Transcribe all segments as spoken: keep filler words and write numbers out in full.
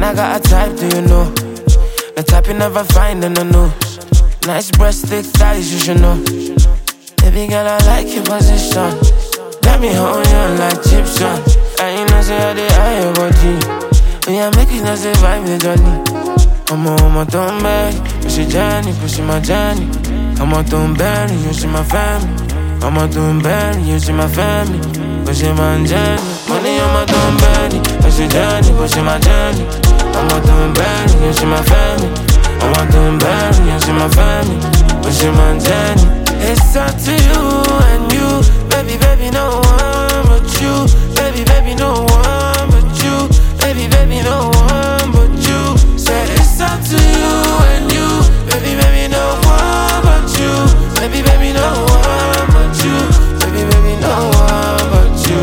I got a type, do you know? The type you never find in the news. Nice breast, thick thighs, you should know. Baby girl, I like your position. Got me holding on like Egyptian. And you know, say I did eye your body. When you make it, not say vibe the jolly. I'm a woman, don't beg. Push your journey, pushing my journey. I'm a don't bury, you see my family. I'm a don't bury, you see my family. Pushing my journey. Money, I'm a don't bury. Push your journey, pushing my journey. I'm a don't bury, you see my family. I'm a don't bury, you see my family. Pushing my journey. It's up to you and you. Baby, baby, no one but you. Baby, baby, no one but you. Baby, baby, no one but you. Said it's up to you and you. Baby, baby, no one but you. Baby, baby, no one but you. Baby, baby, no one but you.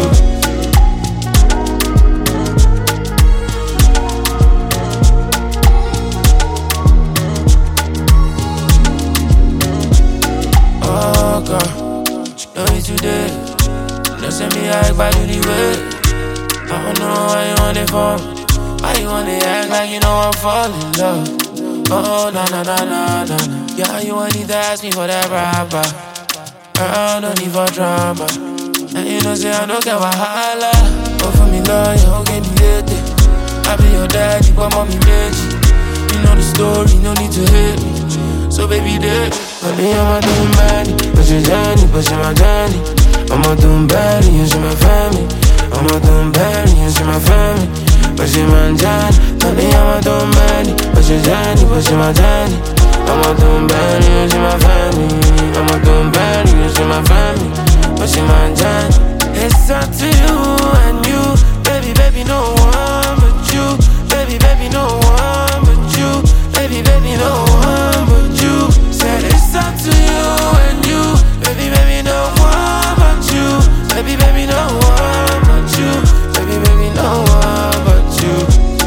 Oh God, you know it today. Don't send me act by the way. I don't know why you want it for. Why you wanna act like you know I'm falling in love? Oh, na na na na na na. Yeah, you want need to ask me for that rapper. Girl, no need for drama. And you know say I don't care wahala. Oh, for me love, you don't get me late. I be your daddy, but mommy made you. You know the story, no need to hate me. So baby, there. Honey, I'm a doing bad. Push your journey, pushing my journey. I'm a doing bad, you see my family. I'm a doing bad, you see my family. Pushing my journey. Honey, I'm a doing bad. Push your journey, pushing my journey. I'm a doing bad, you see my family. I'm a doing bad, you see my family. Pushing my journey. It's up to you and you. Baby, baby, no one but you. Baby, baby, no one but you. Baby, baby, no one but you. Said it's up to you and you. Baby, baby, no one but you. Baby, baby, no one but you. Baby, baby, no one but you.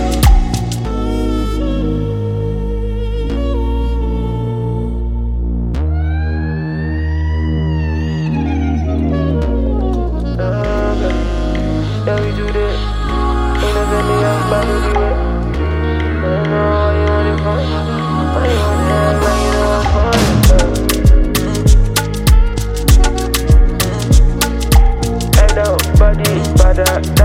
Yeah, we do this. Ain't never me out by the way. I don't know why you want it for. Why you want to act like you know I'm falling. Hey, no, body, bada.